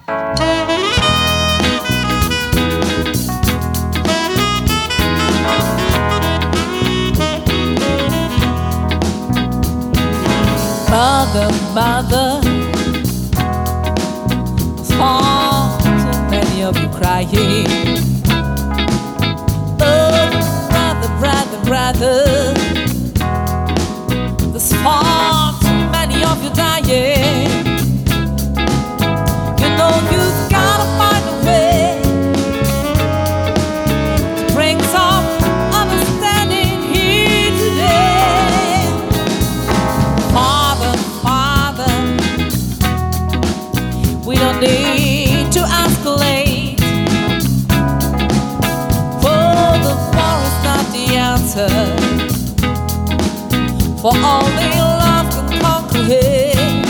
Mother, mother, there's far too many of you crying. Oh, brother, brother, brother, there's far too many of you dying. You know you've gotta find a way to bring some understanding here today. Father, Father, we don't need to escalate. Oh, the war is not the answer, for only love can conquer it.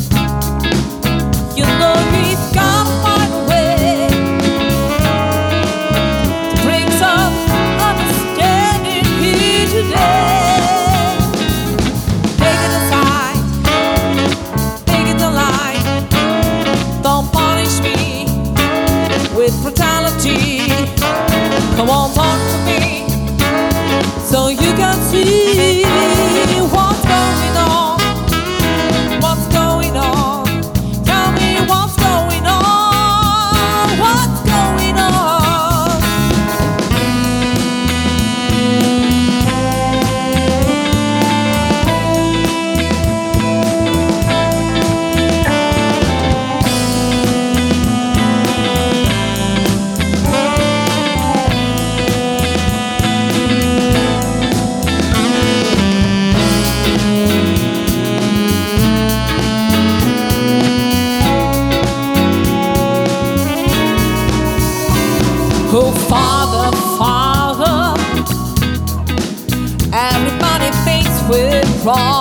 You know we've gotta find a way to bring some understanding here today. Take it aside, take it alive. Don't punish me with brutality. Come on, talk to me so you can see what's going on. What's going on? Tell me what's going on. What's going on? Oh, Father, Father, everybody thinks we're wrong.